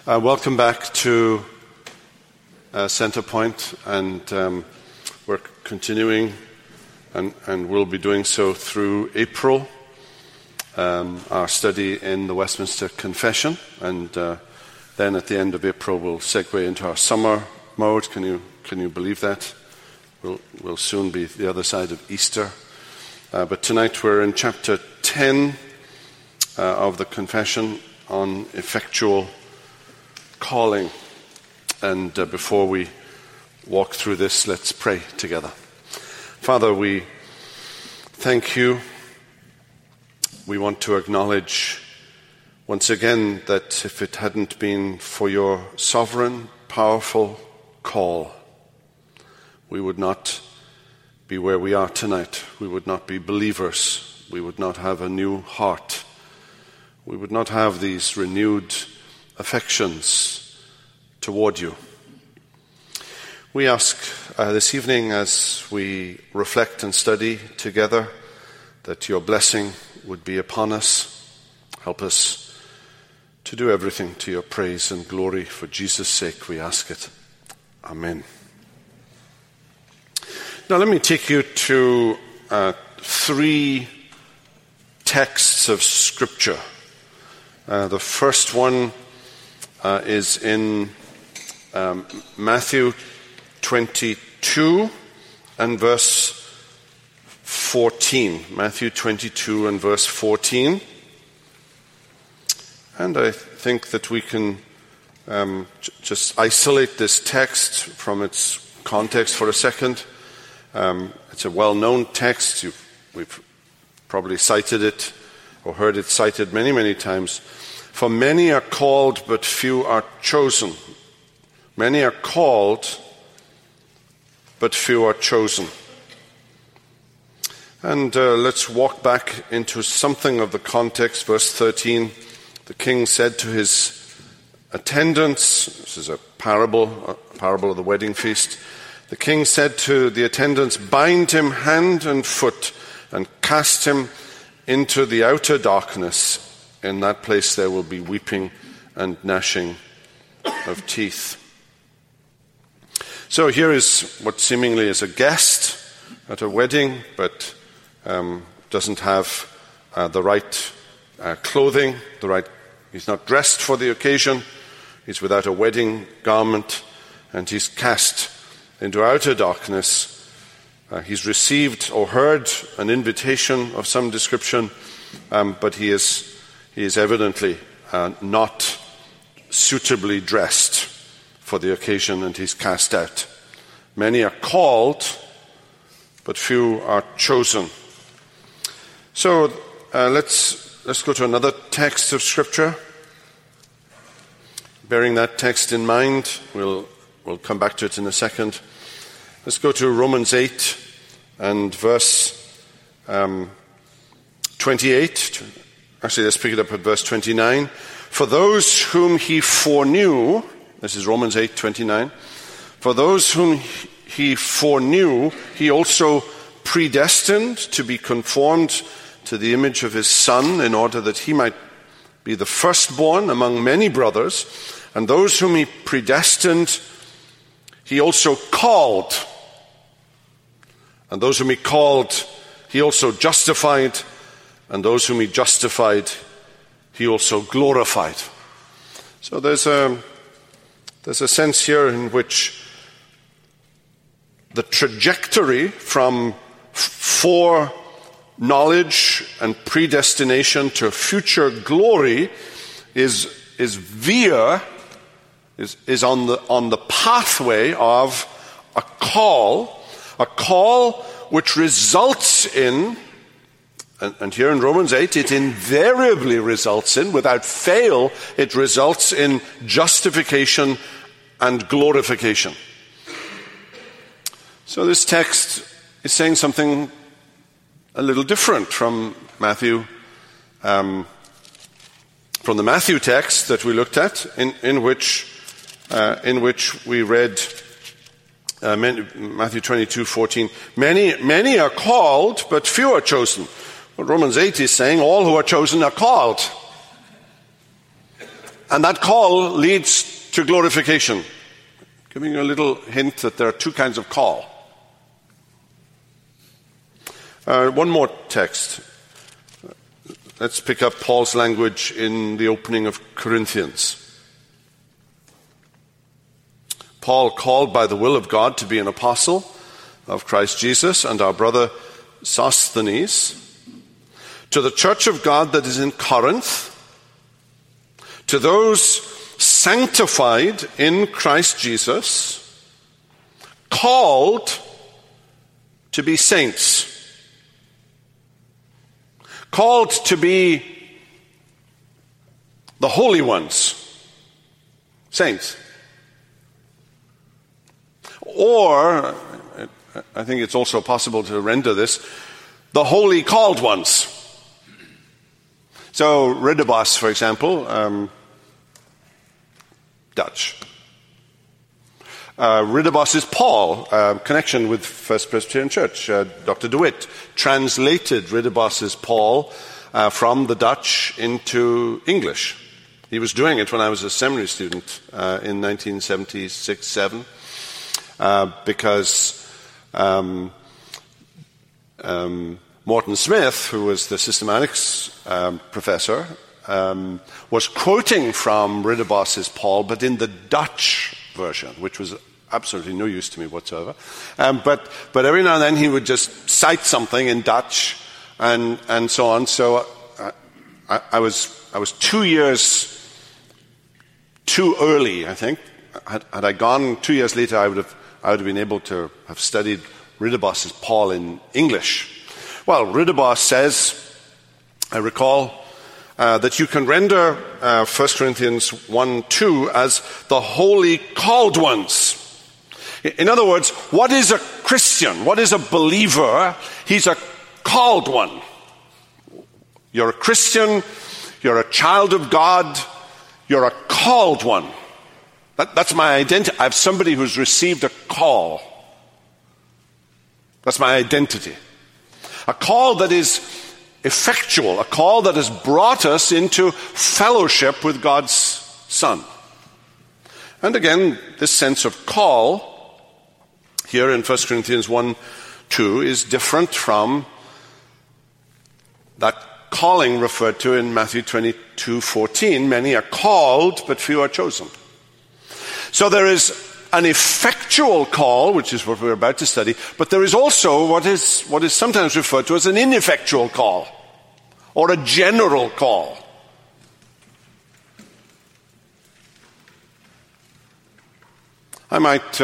Welcome back to Center Point, and we're continuing and will be doing so through April, our study in the Westminster Confession, and then at the end of April we'll segue into our summer mode. Can you believe that? We'll soon be the other side of Easter. But tonight we're in chapter 10 of the Confession on effectual calling. And before we walk through this, let's pray together. Father, we thank you. We want to acknowledge once again that if it hadn't been for your sovereign, powerful call, we would not be where we are tonight. We would not be believers. We would not have a new heart. We would not have these renewed affections toward you. We ask this evening, as we reflect and study together, that your blessing would be upon us. Help us to do everything to your praise and glory. For Jesus' sake we ask it. Amen. Now let me take you to three texts of Scripture. The first one is in Matthew 22 and verse 14. Matthew 22 and verse 14. And I think that we can just isolate this text from its context for a second. It's a well-known text. We've probably cited it or heard it cited many, many times. For many are called, but few are chosen. Many are called, but few are chosen. And let's walk back into something of the context. Verse 13, the king said to his attendants, this is a parable of the wedding feast. The king said to the attendants, bind him hand and foot and cast him into the outer darkness. In that place there will be weeping and gnashing of teeth. So here is what seemingly is a guest at a wedding, but doesn't have the right clothing, he's not dressed for the occasion, he's without a wedding garment, and he's cast into outer darkness. He's received or heard an invitation of some description, but he is evidently not suitably dressed for the occasion, and he's cast out. Many are called, but few are chosen. So let's go to another text of Scripture. Bearing that text in mind, we'll come back to it in a second. Let's go to Romans 8 and verse 28. Actually, let's pick it up at verse 29. For those whom he foreknew, this is Romans 8:29. For those whom he foreknew, he also predestined to be conformed to the image of his Son, in order that he might be the firstborn among many brothers. And those whom he predestined, he also called. And those whom he called, he also justified. And those whom he justified, he also glorified. So there's a sense here in which the trajectory from foreknowledge and predestination to future glory is on the pathway of a call which results in, and here in Romans 8, it invariably results in, without fail, it results in justification and glorification. So this text is saying something a little different from Matthew, from the Matthew text that we looked at, in which we read Matthew 22:14. Many are called, but few are chosen. Well, Romans 8 is saying all who are chosen are called. And that call leads to glorification. Giving you a little hint that there are two kinds of call. One more text. Let's pick up Paul's language in the opening of Corinthians. Paul, called by the will of God to be an apostle of Christ Jesus, and our brother Sosthenes, to the church of God that is in Corinth, to those sanctified in Christ Jesus, called to be saints, called to be the holy ones, saints. Or, I think it's also possible to render this, the holy called ones. So, Ridibos, for example, Dutch. Ridibos is Paul, connection with First Presbyterian Church. Dr. DeWitt translated Ridibos as Paul from the Dutch into English. He was doing it when I was a seminary student in 1976-7, because Morton Smith, who was the systematics professor, was quoting from Ridibos' Paul, but in the Dutch version, which was absolutely no use to me whatsoever. But every now and then he would just cite something in Dutch and so on. So I was 2 years too early, I think. Had I gone 2 years later, I would have been able to have studied Ridibos' Paul in English. Well, Ridibos says, I recall, that you can render 1 Corinthians 1:2 as the holy called ones. In other words, what is a Christian? What is a believer? He's a called one. You're a Christian, you're a child of God, you're a called one. That's my identity. I have somebody who's received a call. That's my identity. A call that is effectual, a call that has brought us into fellowship with God's Son. And again, this sense of call here in 1 Corinthians 1:2 is different from that calling referred to in Matthew 22:14. Many are called, but few are chosen. So there is an effectual call, which is what we're about to study, but there is also what is sometimes referred to as an ineffectual call, or a general call. I might,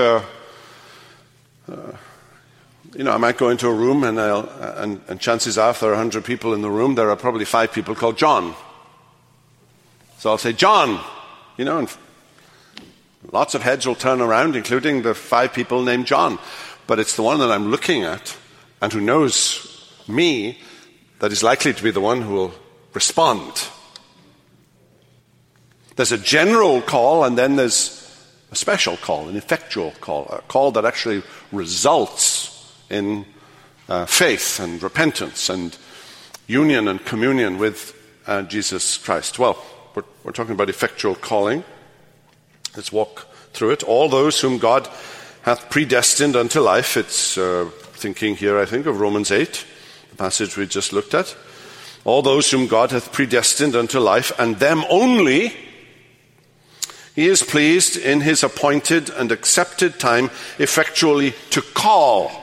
I might go into a room and chances are, if there are 100 people in the room, there are probably 5 people called John. So I'll say, John, and lots of heads will turn around, including the 5 people named John. But it's the one that I'm looking at and who knows me that is likely to be the one who will respond. There's a general call, and then there's a special call, an effectual call, a call that actually results in faith and repentance and union and communion with Jesus Christ. Well, we're talking about effectual calling. Let's walk through it. All those whom God hath predestined unto life. It's thinking here, I think, of Romans 8, the passage we just looked at. All those whom God hath predestined unto life, and them only he is pleased in his appointed and accepted time effectually to call.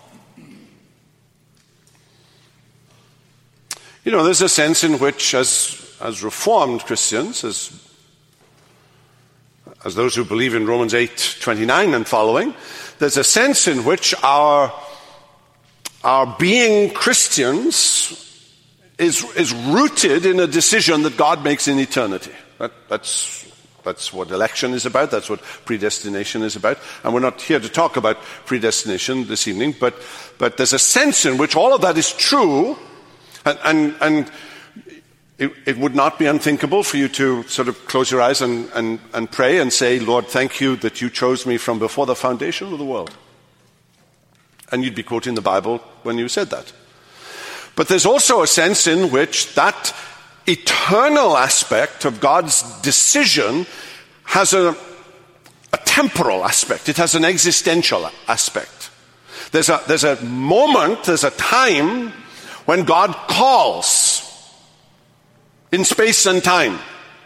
There's a sense in which, as Reformed Christians, as those who believe in Romans 8:29 and following, there's a sense in which our being Christians is rooted in a decision that God makes in eternity. That's what election is about. That's what predestination is about. And we're not here to talk about predestination this evening, but there's a sense in which all of that is true, and it would not be unthinkable for you to sort of close your eyes and pray and say, Lord, thank you that you chose me from before the foundation of the world. And you'd be quoting the Bible when you said that. But there's also a sense in which that eternal aspect of God's decision has a temporal aspect. It has an existential aspect. There's a moment, there's a time when God calls in space and time.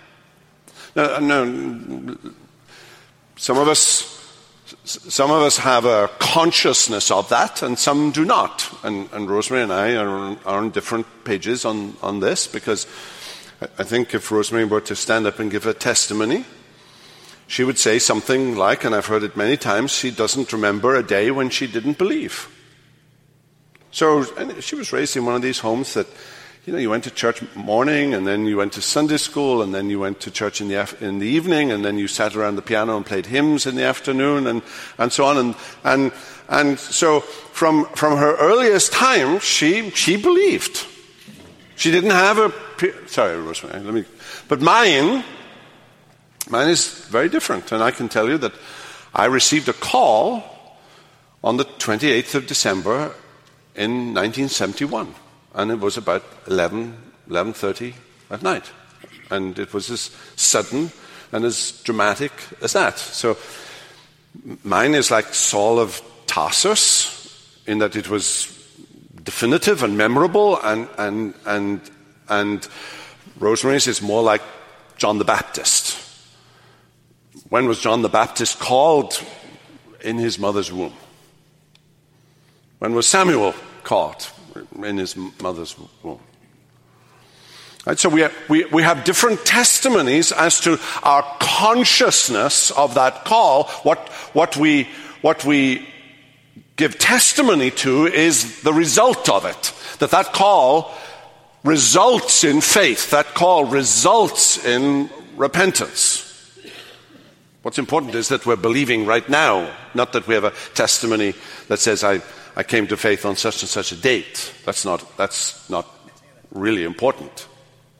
Now, some of us have a consciousness of that, and some do not. And Rosemary and I are on different pages on this, because I think if Rosemary were to stand up and give a testimony, she would say something like, and I've heard it many times, she doesn't remember a day when she didn't believe. So and she was raised in one of these homes that, you went to church morning, and then you went to Sunday school, and then you went to church in the evening, and then you sat around the piano and played hymns in the afternoon, and so on. And so from her earliest time, she believed. She didn't have sorry, Rosemary, but mine is very different. And I can tell you that I received a call on the 28th of December in 1971. And it was about 11:30 at night. And it was as sudden and as dramatic as that. So mine is like Saul of Tarsus, in that it was definitive and memorable, and Rosemary's is more like John the Baptist. When was John the Baptist called? In his mother's womb. When was Samuel called? In his mother's womb. Right, so we have different testimonies as to our consciousness of that call. What we give testimony to is the result of it. That call results in faith. That call results in repentance. What's important is that we're believing right now, not that we have a testimony that says, I came to faith on such and such a date. That's not really important.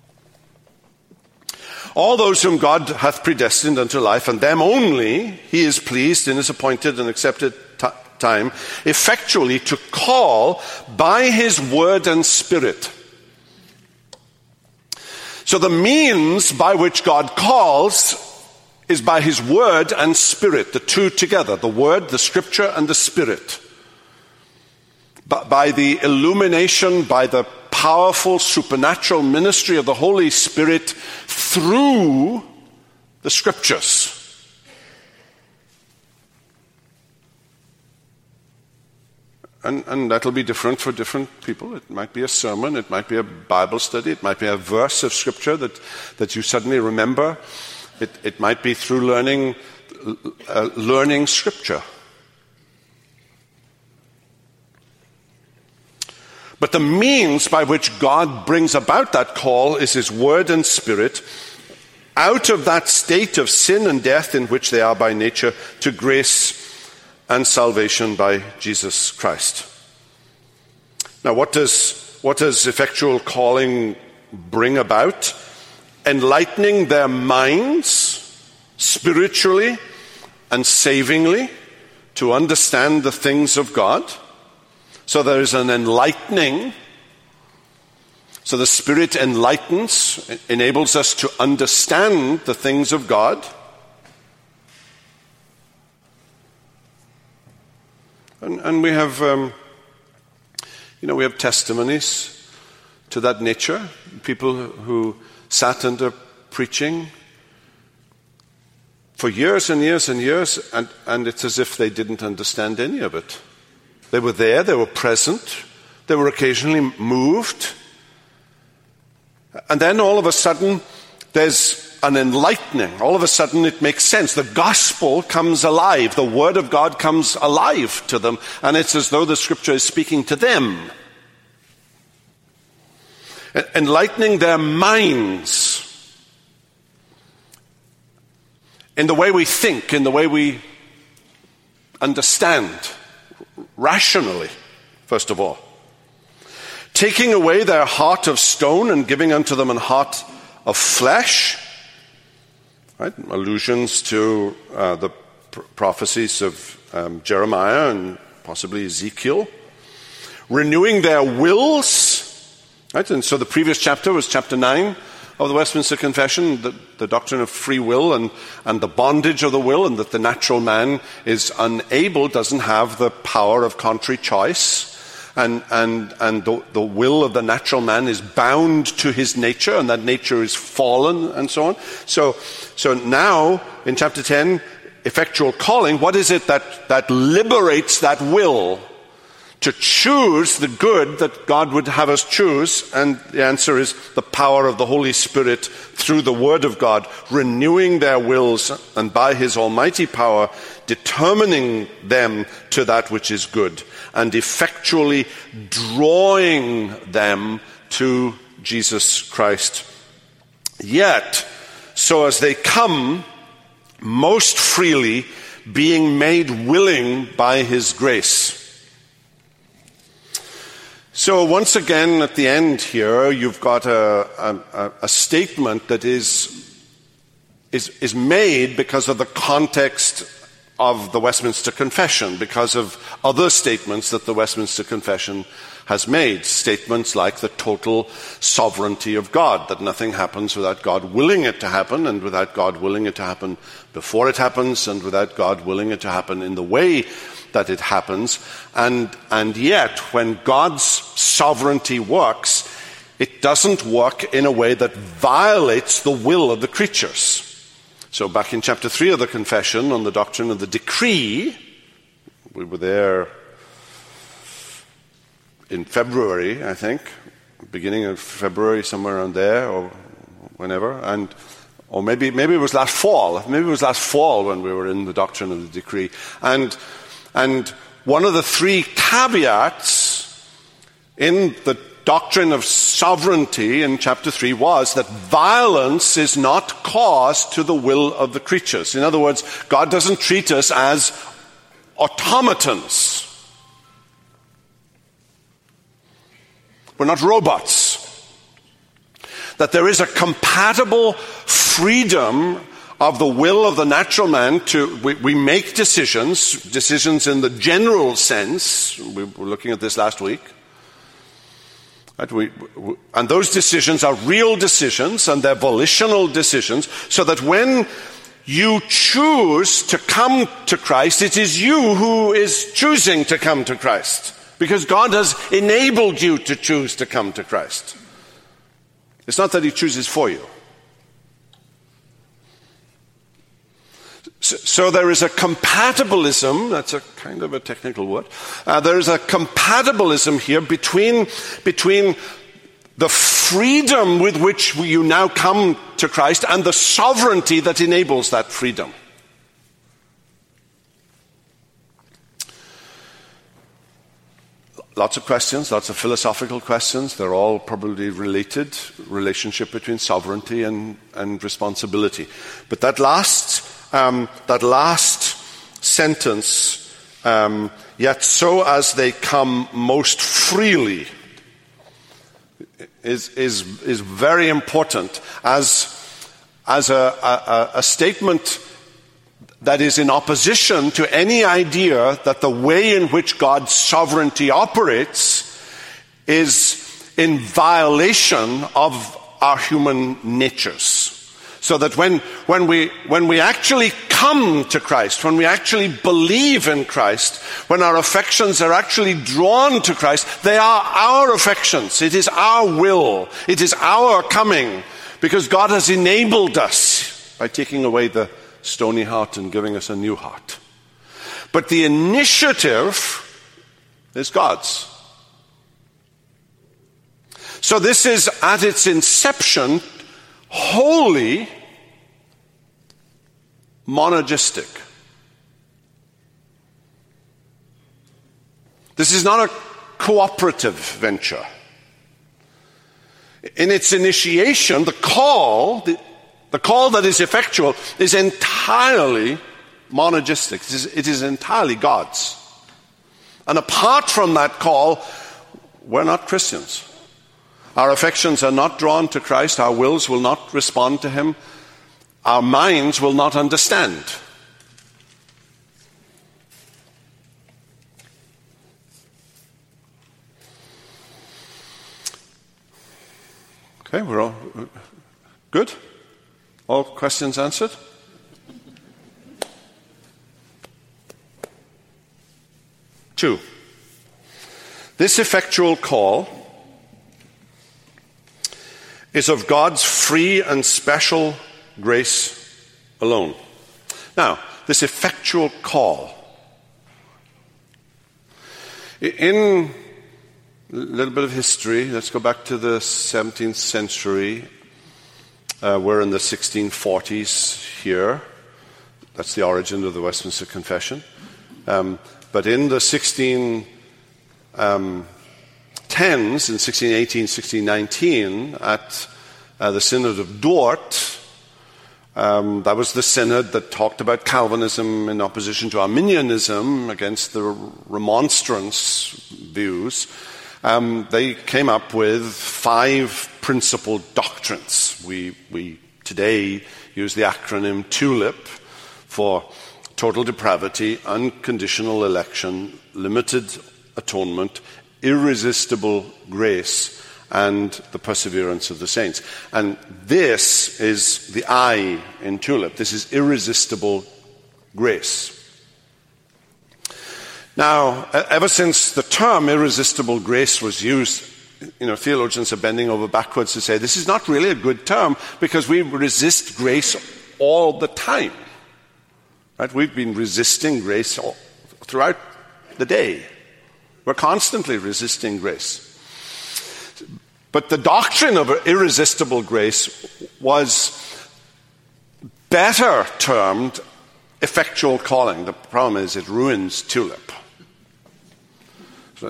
All those whom God hath predestined unto life, and them only he is pleased in his appointed and accepted time, effectually to call by his word and spirit. So the means by which God calls is by his word and spirit, the two together, the word, the scripture, and the spirit. By the illumination, by the powerful supernatural ministry of the Holy Spirit through the scriptures. And that'll be different for different people. It might be a sermon, it might be a Bible study, it might be a verse of scripture that you suddenly remember. It might be through learning scripture. But the means by which God brings about that call is his word and spirit, out of that state of sin and death in which they are by nature, to grace and salvation by Jesus Christ. Now, what does effectual calling bring about? Enlightening their minds spiritually and savingly to understand the things of God. So there is an enlightening. So the Spirit enlightens, enables us to understand the things of God. And we have, we have testimonies to that nature. People who sat under preaching for years and years and years, and it's as if they didn't understand any of it. They were there, they were present, they were occasionally moved. And then all of a sudden, there's an enlightening. All of a sudden, it makes sense. The gospel comes alive. The word of God comes alive to them. And it's as though the scripture is speaking to them. Enlightening their minds in the way we think, in the way we understand. Rationally, first of all. Taking away their heart of stone and giving unto them an heart of flesh. Right? Allusions to the prophecies of Jeremiah and possibly Ezekiel. Renewing their wills. Right? And so the previous chapter was chapter 9. of the Westminster Confession, the doctrine of free will and the bondage of the will, and that the natural man is unable, doesn't have the power of contrary choice. And the will of the natural man is bound to his nature, and that nature is fallen, and so on. So now, in chapter 10, effectual calling, what is it that liberates that will to choose the good that God would have us choose? And the answer is the power of the Holy Spirit through the Word of God, renewing their wills, and by His almighty power, determining them to that which is good, and effectually drawing them to Jesus Christ. Yet, so as they come, most freely being made willing by His grace. So once again, at the end here, you've got a statement that is made because of the context of the Westminster Confession, because of other statements that the Westminster Confession has made. Statements like the total sovereignty of God, that nothing happens without God willing it to happen, and without God willing it to happen before it happens, and without God willing it to happen in the way that it happens. And yet, when God's sovereignty works, it doesn't work in a way that violates the will of the creatures. So back in chapter 3 of the Confession, on the doctrine of the decree, we were there in February, I think, beginning of February, somewhere around there, or whenever, or maybe it was last fall. Maybe it was last fall when we were in the doctrine of the decree. And one of the three caveats in the doctrine of sovereignty in chapter 3 was that violence is not caused to the will of the creatures. In other words, God doesn't treat us as automatons. We're not robots. That there is a compatible freedom of the will of the natural man we make decisions in the general sense. We were looking at this last week. Right? And those decisions are real decisions, and they're volitional decisions, so that when you choose to come to Christ, it is you who is choosing to come to Christ, because God has enabled you to choose to come to Christ. It's not that He chooses for you. So there is a compatibilism, that's a kind of a technical word, there is a compatibilism here between the freedom with which you now come to Christ and the sovereignty that enables that freedom. Lots of questions, lots of philosophical questions. They're all probably related, relationship between sovereignty and responsibility. But that last sentence, yet so as they come most freely, is very important as a statement that is in opposition to any idea that the way in which God's sovereignty operates is in violation of our human natures. So that when we actually come to Christ, when we actually believe in Christ, when our affections are actually drawn to Christ, they are our affections. It is our will. It is our coming, because God has enabled us by taking away the stony heart and giving us a new heart. But the initiative is God's. So this is, at its inception, wholly monergistic. This is not a cooperative venture. In its initiation, the call that is effectual is entirely monergistic. It is entirely God's. And apart from that call, we're not Christians. Our affections are not drawn to Christ. Our wills will not respond to Him. Our minds will not understand. Okay, we're all... Good? All questions answered? Two, this effectual call is of God's free and special grace alone. Now, this effectual call. In a little bit of history, let's go back to the 17th century. We're in the 1640s here. That's the origin of the Westminster Confession. But in the 1610s, in 1618, 1619, at the Synod of Dort, that was the synod that talked about Calvinism in opposition to Arminianism against the Remonstrance views. They came up with 5 principal doctrines. We today use the acronym TULIP for total depravity, unconditional election, limited atonement, irresistible grace, and the perseverance of the saints. And this is the I in TULIP. This is irresistible grace. Now, ever since the term irresistible grace was used, theologians are bending over backwards to say this is not really a good term because we resist grace all the time. Right? We've been resisting grace throughout the day. We're constantly resisting grace. But the doctrine of irresistible grace was better termed effectual calling. The problem is it ruins TULIP. So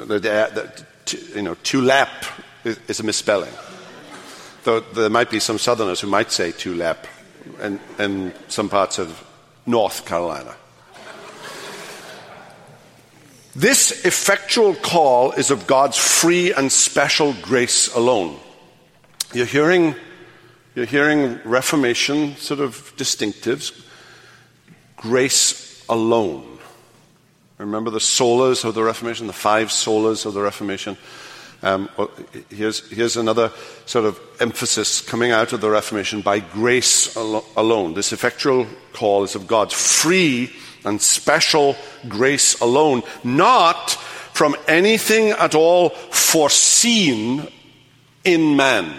TULIP is a misspelling. Though there might be some Southerners who might say TULIP in some parts of North Carolina. This effectual call is of God's free and special grace alone. You're hearing Reformation sort of distinctives. Grace alone. Remember the solas of the Reformation, the 5 solas of the Reformation? Here's another sort of emphasis coming out of the Reformation: by grace alone. This effectual call is of God's free and special grace alone, not from anything at all foreseen in man.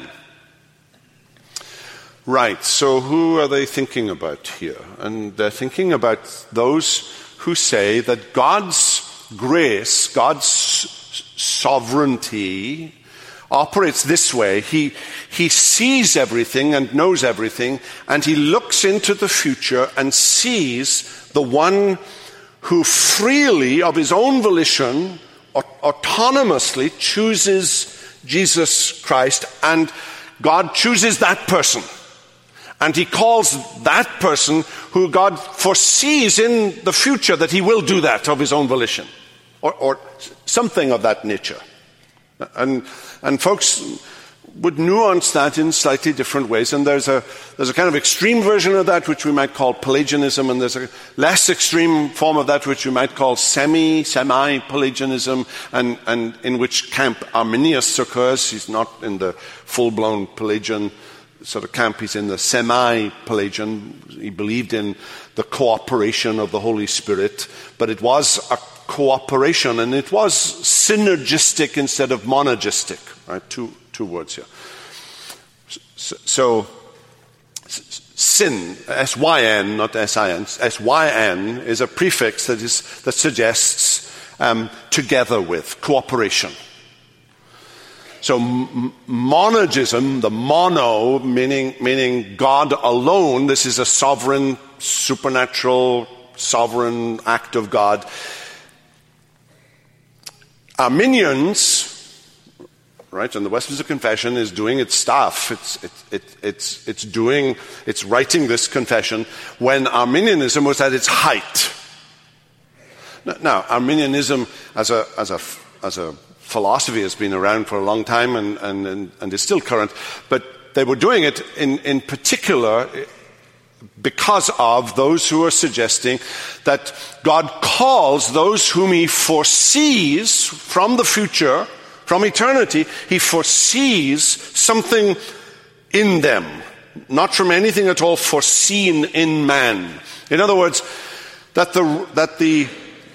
Right, so who are they thinking about here? And they're thinking about those who say that God's grace, God's sovereignty operates this way. He sees everything and knows everything, and he looks into the future and sees the one who freely, of his own volition, autonomously chooses Jesus Christ, and God chooses that person. And he calls that person who God foresees in the future that he will do that of his own volition, or something of that nature. And folks would nuance that in slightly different ways. And there's a kind of extreme version of that which we might call Pelagianism, and there's a less extreme form of that which we might call semi-Pelagianism, and in which camp Arminius occurs. He's not in the full-blown Pelagian sort of camp, he's in the semi-Pelagian. He believed in the cooperation of the Holy Spirit, but it was a cooperation, and it was synergistic instead of monergistic. Right? Two words here. So sin, S-Y-N, not S-I-N, S-Y-N is a prefix that suggests together with, cooperation. So monergism, the mono, meaning God alone, this is a sovereign, supernatural, sovereign act of God. Arminians, right, and the Westminster Confession is doing its stuff. It's writing this confession when Arminianism was at its height. Now, Arminianism as a philosophy has been around for a long time and is still current, but they were doing it in particular because of those who are suggesting that God calls those whom he foresees from the future, from eternity. He foresees something in them. not from anything at all foreseen in man. In other words, that the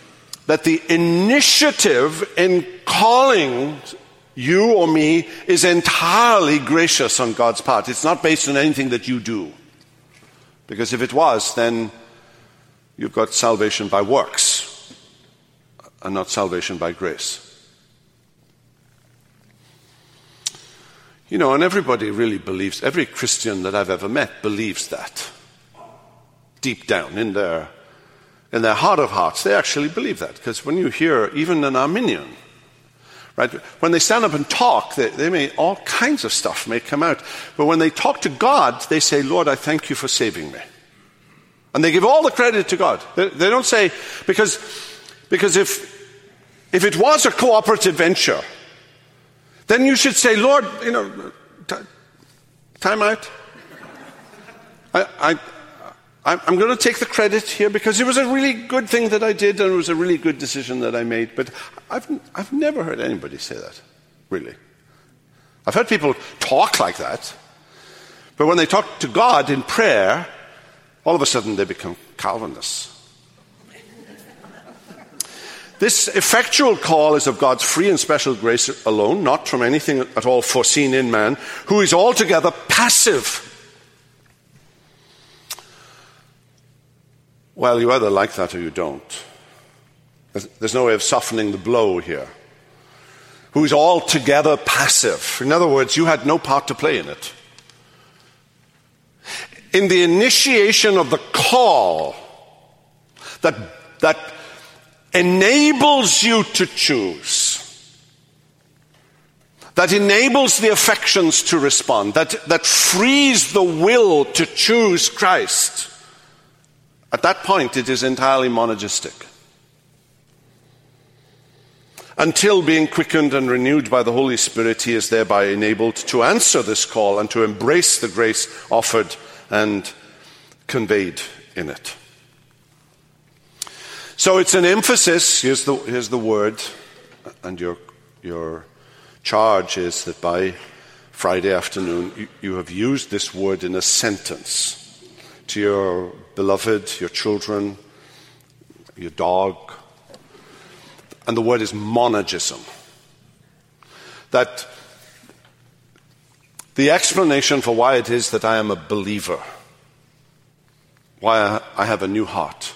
initiative in calling you or me is entirely gracious on God's part. It's not based on anything that you do. Because if it was, then you've got salvation by works and not salvation by grace. You know, and everybody really believes, every Christian that I've ever met believes that. Deep down in their heart of hearts, they actually believe that. Because when you hear even an Arminian, right, when they stand up and talk, they may, all kinds of stuff may come out. But when they talk to God, they say, Lord, I thank you for saving me. And they give all the credit to God. They don't say, because if it was a cooperative venture, then you should say, Lord, you know, time out. I'm going to take the credit here because it was a really good thing that I did and it was a really good decision that I made. But I've never heard anybody say that, really. I've heard people talk like that. But when they talk to God in prayer, all of a sudden they become Calvinists. This effectual call is of God's free and special grace alone, not from anything at all foreseen in man, who is altogether passive. Well, you either like that or you don't. There's no way of softening the blow here. Who is altogether passive. In other words, you had no part to play in it. In the initiation of the call that enables you to choose, that enables the affections to respond, that frees the will to choose Christ, at that point it is entirely monergistic. Until being quickened and renewed by the Holy Spirit, he is thereby enabled to answer this call and to embrace the grace offered and conveyed in it. So it's an emphasis, here's the word, and your charge is that by Friday afternoon you have used this word in a sentence to your beloved, your children, your dog. And the word is monergism. That the explanation for why it is that I am a believer, why I have a new heart,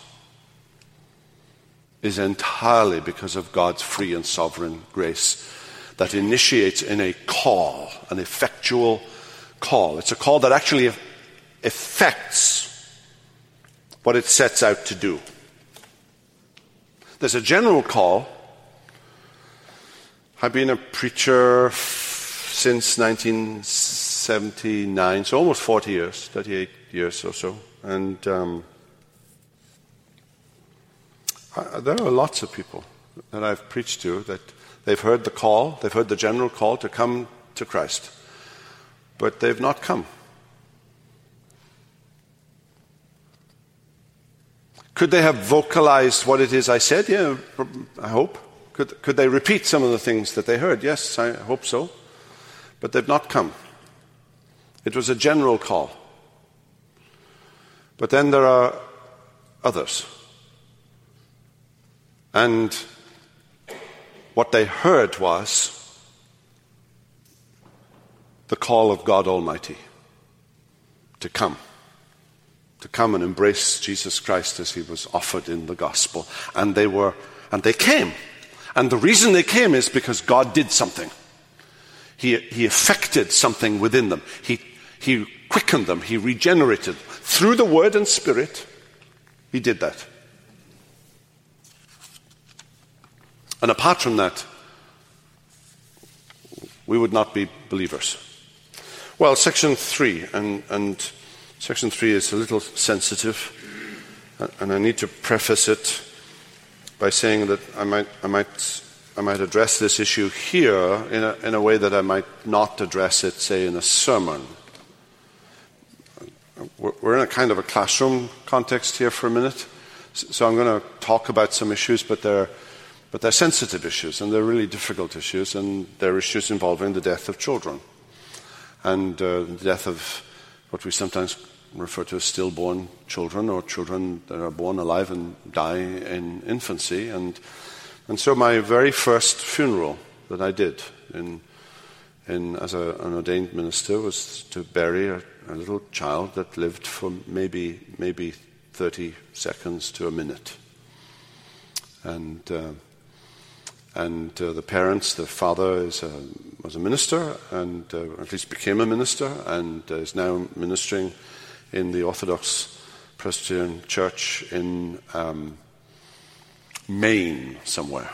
is entirely because of God's free and sovereign grace that initiates in a call, an effectual call. It's a call that actually effects what it sets out to do. There's a general call. I've been a preacher since 1979, so almost 40 years, 38 years or so. And there are lots of people that I've preached to that they've heard the call, they've heard the general call to come to Christ, but they've not come. Could they have vocalized what it is I said? Yeah, I hope. Could they repeat some of the things that they heard? Yes, I hope so. But they've not come. It was a general call. But then there are others. And what they heard was the call of God Almighty to come and embrace Jesus Christ as he was offered in the gospel. And they came. And the reason they came is because God did something. He effected something within them. He quickened them. He regenerated. Through the Word and Spirit, he did that. And apart from that, we would not be believers. Well, section 3, and section 3 is a little sensitive, and I need to preface it by saying that I might address this issue here in a way that I might not address it, say, in a sermon. We're in a kind of a classroom context here for a minute, so I'm going to talk about some issues, but they're sensitive issues, and they're really difficult issues, and they're issues involving the death of children, and the death of what we sometimes refer to as stillborn children, or children that are born alive and die in infancy. And so my very first funeral that I did as an ordained minister was to bury a little child that lived for maybe 30 seconds to a minute. And the parents, the father was a minister, and at least became a minister, and is now ministering in the Orthodox Presbyterian Church in Maine somewhere.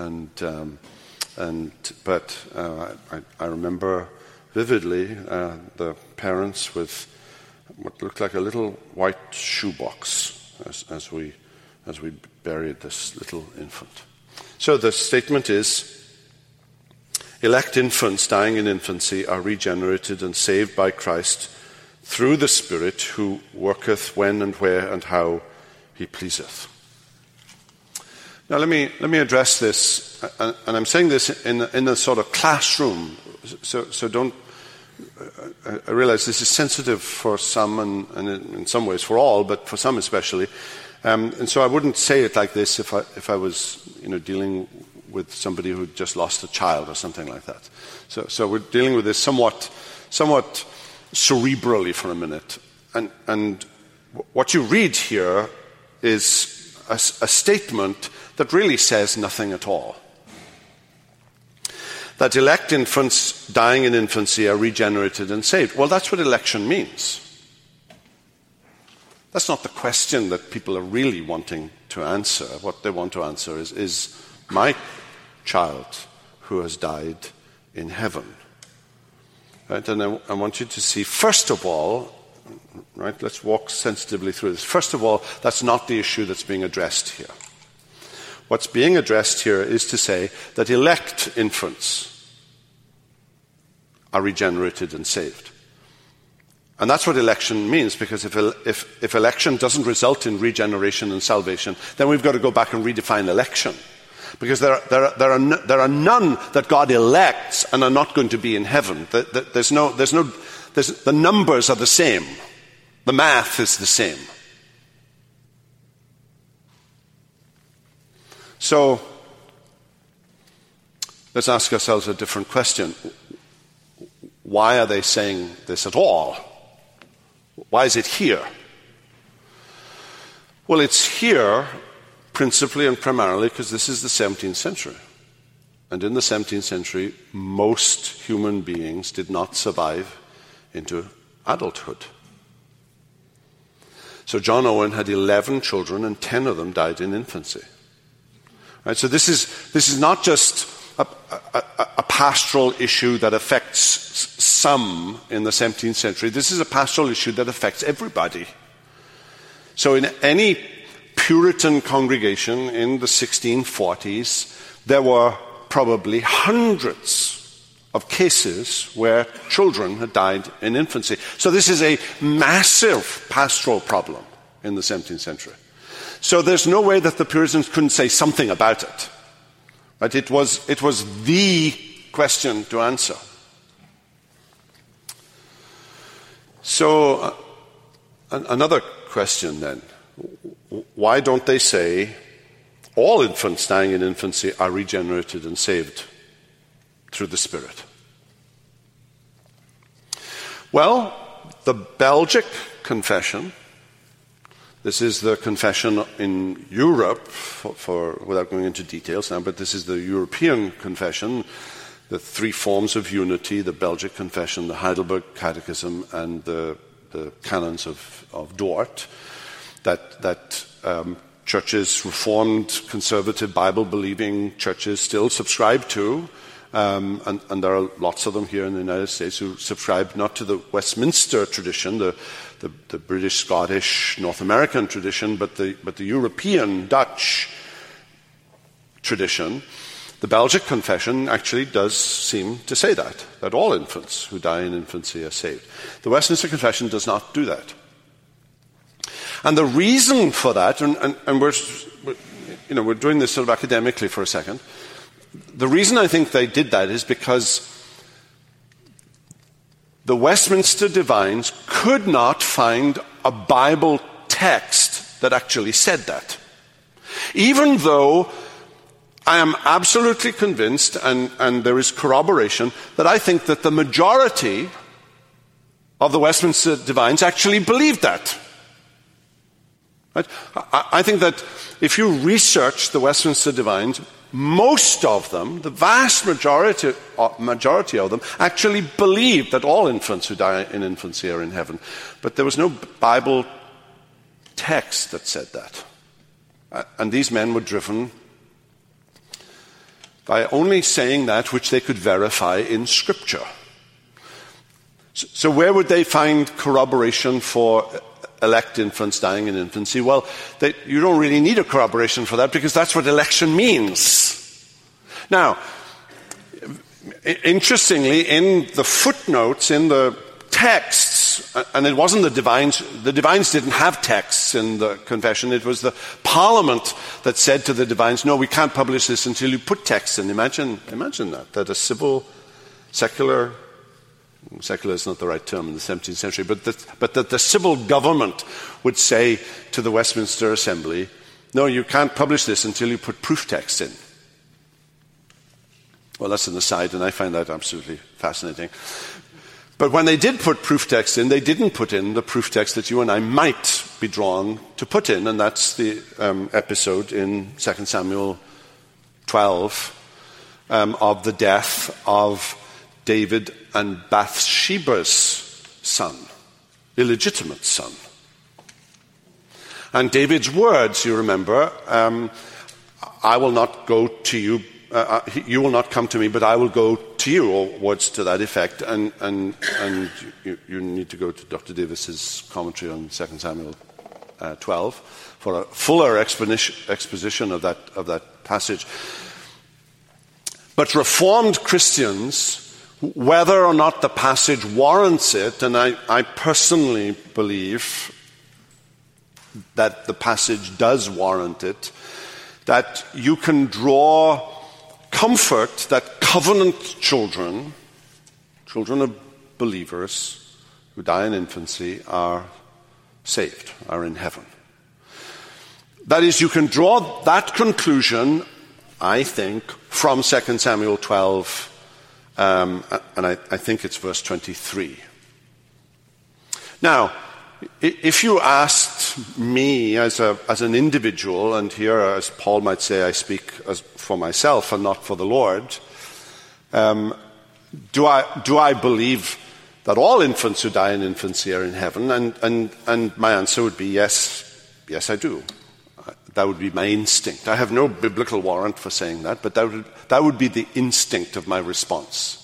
But I remember vividly the parents with what looked like a little white shoebox as we buried this little infant. So the statement is, elect infants dying in infancy are regenerated and saved by Christ through the Spirit, who worketh when and where and how he pleaseth. Now let me address this, and I'm saying this in a sort of classroom, so don't. I realize this is sensitive for some, and in some ways for all, but for some especially. And so I wouldn't say it like this if I was, dealing with somebody who just lost a child or something like that. So we're dealing with this somewhat cerebrally for a minute. And what you read here is a statement that really says nothing at all. That elect infants dying in infancy are regenerated and saved. Well, that's what election means. That's not the question that people are really wanting to answer. What they want to answer is my child who has died in heaven? Right? And I want you to see, first of all, right, let's walk sensitively through this. First of all, that's not the issue that's being addressed here. What's being addressed here is to say that elect infants are regenerated and saved. And that's what election means, because if election doesn't result in regeneration and salvation, then we've got to go back and redefine election. Because there are none that God elects and are not going to be in heaven. The numbers are the same. The math is the same. So, let's ask ourselves a different question. Why are they saying this at all? Why is it here? Well, it's here principally and primarily because this is the 17th century. And in the 17th century, most human beings did not survive into adulthood. So John Owen had 11 children, and 10 of them died in infancy. Right, so this is not just a pastoral issue that affects some in the 17th century. This is a pastoral issue that affects everybody. So in any Puritan congregation in the 1640s, there were probably hundreds of cases where children had died in infancy. So this is a massive pastoral problem in the 17th century. So there's no way that the Puritans couldn't say something about it. Right? It was the question to answer. So another question then. Why don't they say all infants dying in infancy are regenerated and saved through the Spirit? Well, the Belgic Confession, this is the confession in Europe, without going into details now, but this is the European confession, the three forms of unity, the Belgic Confession, the Heidelberg Catechism, and the canons of Dort, that churches, Reformed, conservative, Bible-believing churches still subscribe to, and there are lots of them here in the United States who subscribe not to the Westminster tradition, the British, Scottish, North American tradition, but the European, Dutch tradition. The Belgic Confession actually does seem to say that all infants who die in infancy are saved. The Westminster Confession does not do that. And the reason for that, and we're doing this sort of academically for a second, the reason I think they did that is because the Westminster Divines could not find a Bible text that actually said that. Even though I am absolutely convinced, and there is corroboration, that I think that the majority of the Westminster Divines actually believed that. Right? I think that if you research the Westminster Divines, most of them, the vast majority of them, actually believed that all infants who die in infancy are in heaven. But there was no Bible text that said that. And these men were driven by only saying that which they could verify in Scripture. So where would they find corroboration for elect infants dying in infancy? Well, you don't really need a corroboration for that, because that's what election means. Now, interestingly, in the footnotes, in the texts, and it wasn't the divines didn't have texts in the confession, it was the Parliament that said to the divines, no, we can't publish this until you put texts in. Imagine that a secular is not the right term in the 17th century, but that the civil government would say to the Westminster Assembly, no, you can't publish this until you put proof texts in. Well, that's an aside, and I find that absolutely fascinating. But when they did put proof text in, they didn't put in the proof text that you and I might be drawn to put in, and that's the episode in 2 Samuel 12 of the death of David and Bathsheba's son, illegitimate son. And David's words, you remember, I will not go to you, you will not come to me, but I will go to you, or words to that effect. And you need to go to Dr. Davis's commentary on 2 Samuel 12 for a fuller exposition of that passage. But Reformed Christians, whether or not the passage warrants it, and I personally believe that the passage does warrant it, that you can draw comfort that covenant children of believers who die in infancy are saved, are in heaven. That is, you can draw that conclusion, I think, from 2 Samuel 12, and I think it's verse 23. Now, if you asked me as an individual, and here, as Paul might say, I speak for myself and not for the Lord, do I believe that all infants who die in infancy are in heaven? And my answer would be yes, I do. That would be my instinct. I have no biblical warrant for saying that, but that would be the instinct of my response.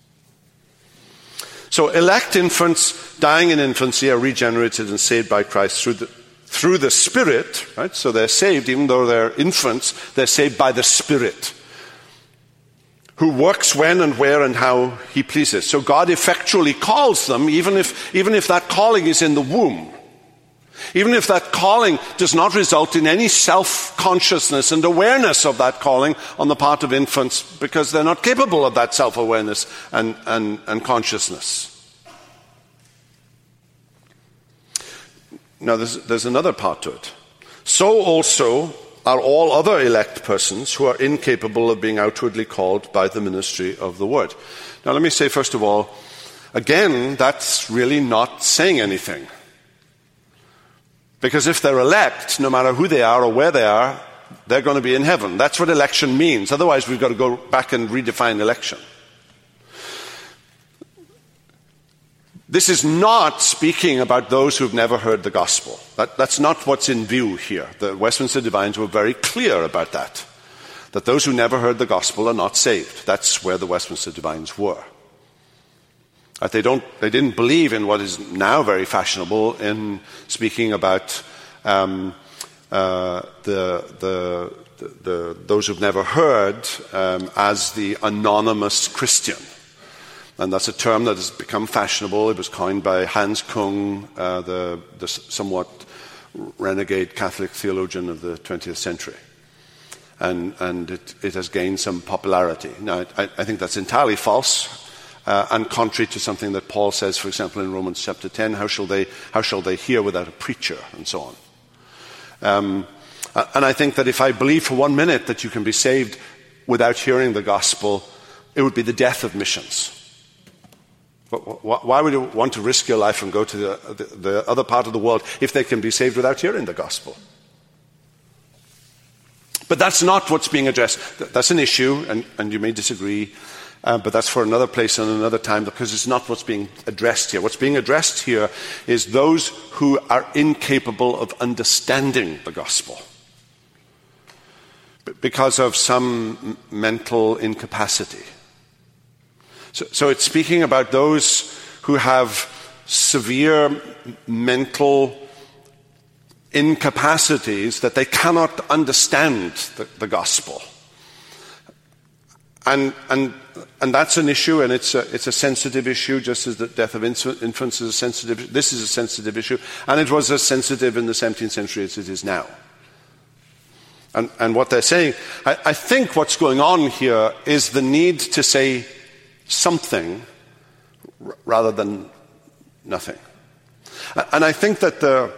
So elect infants dying in infancy are regenerated and saved by Christ through the Spirit, right? So they're saved, even though they're infants, they're saved by the Spirit, who works when and where and how he pleases. So God effectually calls them, even if that calling is in the womb. Even if that calling does not result in any self-consciousness and awareness of that calling on the part of infants, because they're not capable of that self-awareness and consciousness. Now, there's another part to it. So also are all other elect persons who are incapable of being outwardly called by the ministry of the word. Now, let me say, first of all, again, that's really not saying anything. Because if they're elect, no matter who they are or where they are, they're going to be in heaven. That's what election means. Otherwise, we've got to go back and redefine election. This is not speaking about those who've never heard the gospel. That's not what's in view here. The Westminster Divines were very clear about that those who never heard the gospel are not saved. That's where the Westminster Divines were. They didn't believe in what is now very fashionable in speaking about those who've never heard as the anonymous Christian. And that's a term that has become fashionable. It was coined by Hans Kung, the somewhat renegade Catholic theologian of the 20th century. And it has gained some popularity. Now, I think that's entirely false. and contrary to something that Paul says, for example, in Romans chapter 10, how shall they hear without a preacher, and so on. And I think that if I believe for 1 minute that you can be saved without hearing the gospel, it would be the death of missions. But why would you want to risk your life and go to the other part of the world if they can be saved without hearing the gospel? But that's not what's being addressed. That's an issue, and you may disagree, but that's for another place and another time, because it's not what's being addressed here. What's being addressed here is those who are incapable of understanding the gospel because of some mental incapacity. So it's speaking about those who have severe mental incapacities that they cannot understand the gospel. And that's an issue, and it's a sensitive issue, just as the death of infants is a sensitive issue. This is a sensitive issue, and it was as sensitive in the 17th century as it is now. And what they're saying, I think what's going on here is the need to say something rather than nothing. And I think that the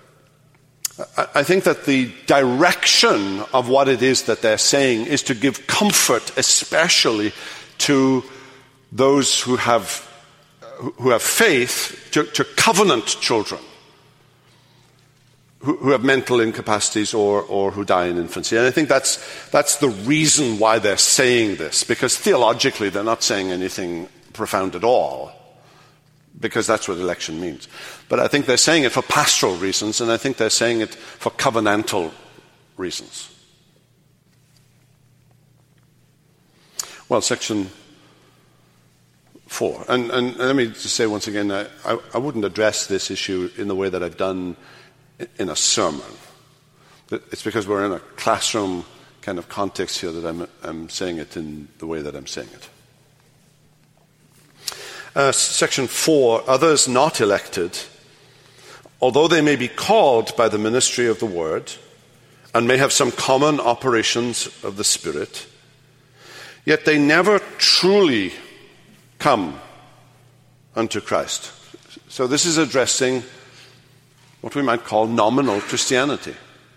direction of what it is that they're saying is to give comfort, especially to those who have faith, to covenant children who have mental incapacities or who die in infancy. And I think that's the reason why they're saying this, because theologically they're not saying anything profound at all, because that's what election means. But I think they're saying it for pastoral reasons, and I think they're saying it for covenantal reasons. Well, section 4. And let me just say once again, I wouldn't address this issue in the way that I've done in a sermon. It's because we're in a classroom kind of context here that I'm saying it in the way that I'm saying it. Section 4, others not elected, although they may be called by the ministry of the word and may have some common operations of the Spirit, yet they never truly come unto Christ. So this is addressing what we might call nominal Christianity,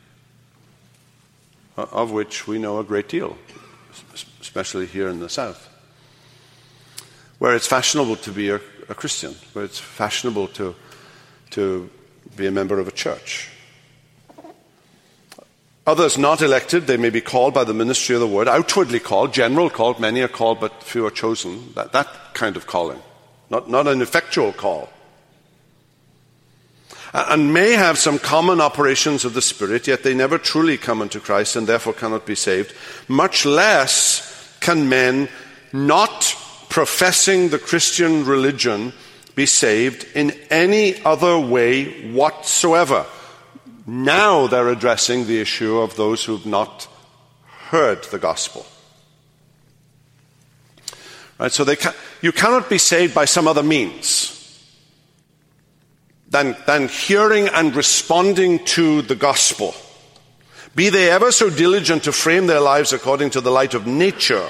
of which we know a great deal, especially here in the South, where it's fashionable to be a Christian, where it's fashionable to be a member of a church. Others not elected, they may be called by the ministry of the word, outwardly called, general called, many are called but few are chosen, that kind of calling, not an effectual call. And may have some common operations of the Spirit, yet they never truly come unto Christ and therefore cannot be saved. Much less can men not professing the Christian religion be saved in any other way whatsoever. Now they're addressing the issue of those who've not heard the gospel. Right, so you cannot be saved by some other means than hearing and responding to the gospel. Be they ever so diligent to frame their lives according to the light of nature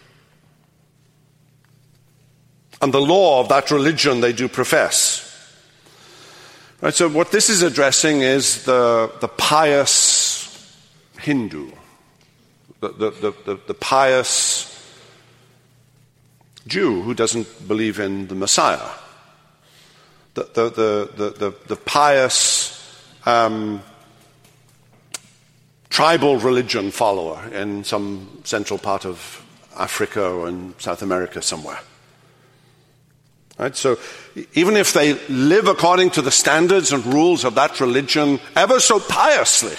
and the law of that religion they do profess. Right, so what this is addressing is the pious Hindu, the pious Jew who doesn't believe in the Messiah. The pious tribal religion follower in some central part of Africa or in South America somewhere. Right? So even if they live according to the standards and rules of that religion ever so piously,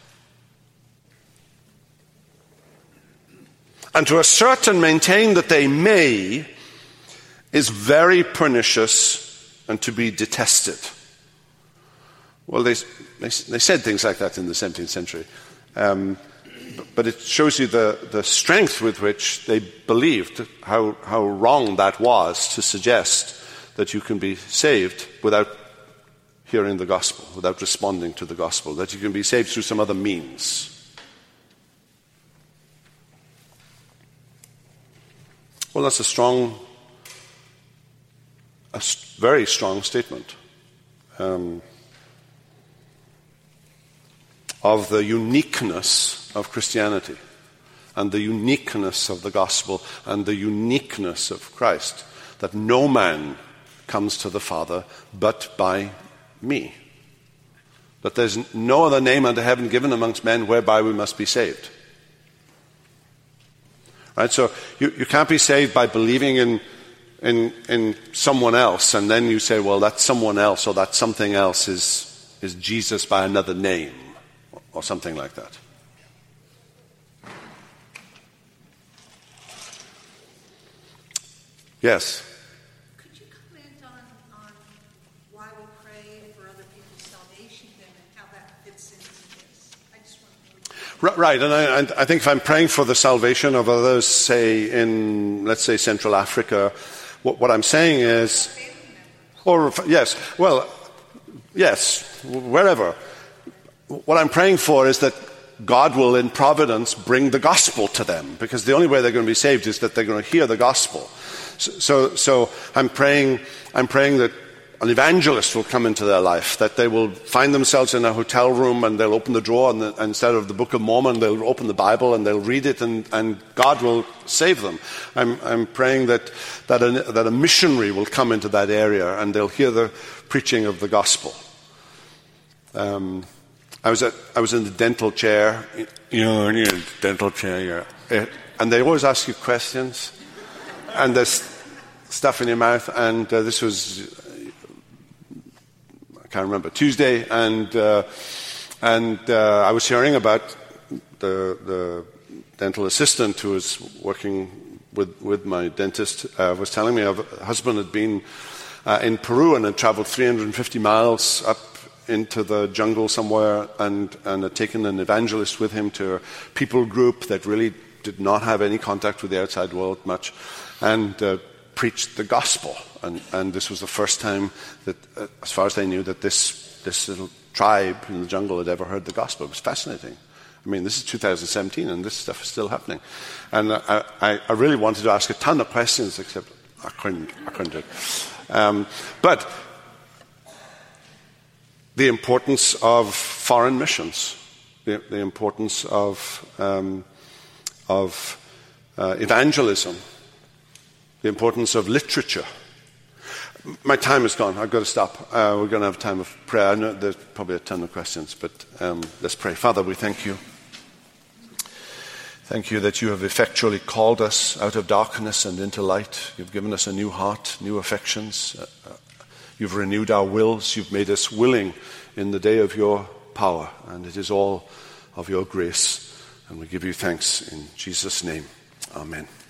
and to assert and maintain that they may is very pernicious and to be detested. Well, they said things like that in the 17th century. But it shows you the strength with which they believed, how wrong that was to suggest that you can be saved without hearing the gospel, without responding to the gospel, that you can be saved through some other means. Well, that's a strong very strong statement of the uniqueness of Christianity and the uniqueness of the gospel and the uniqueness of Christ, that no man comes to the Father but by me. That there's no other name under heaven given amongst men whereby we must be saved. Right? So you can't be saved by believing in someone else, and then you say, well, that someone else or that something else is Jesus by another name, or something like that. Yes? Could you comment on why we pray for other people's salvation then, and how that fits into this? I just want to know. Right, and I think if I'm praying for the salvation of others, say in, let's say, Central Africa, what I'm saying is, or yes, well, yes, wherever. What I'm praying for is that God will, in providence, bring the gospel to them, because the only way they're going to be saved is that they're going to hear the gospel. So I'm praying that an evangelist will come into their life, that they will find themselves in a hotel room and they'll open the drawer and instead of the Book of Mormon, they'll open the Bible and they'll read it and God will save them. I'm praying that a missionary will come into that area and they'll hear the preaching of the gospel. I was in the dental chair, in a dental chair, and they always ask you questions, and there's stuff in your mouth, and this was, I can't remember, Tuesday, and I was hearing about the dental assistant who was working with my dentist, was telling me of a husband had been in Peru and had traveled 350 miles up into the jungle somewhere and had taken an evangelist with him to a people group that really did not have any contact with the outside world much, and preached the gospel. And this was the first time that, as far as they knew, that this little tribe in the jungle had ever heard the gospel. It was fascinating. I mean, this is 2017 and this stuff is still happening. And I really wanted to ask a ton of questions, except I couldn't do it. But the importance of foreign missions, the importance of evangelism, the importance of literature. My time is gone. I've got to stop. We're going to have time of prayer. I know there's probably a ton of questions, but let's pray. Father, we thank you. Thank you that you have effectually called us out of darkness and into light. You've given us a new heart, new affections. You've renewed our wills. You've made us willing in the day of your power. And it is all of your grace. And we give you thanks in Jesus' name. Amen.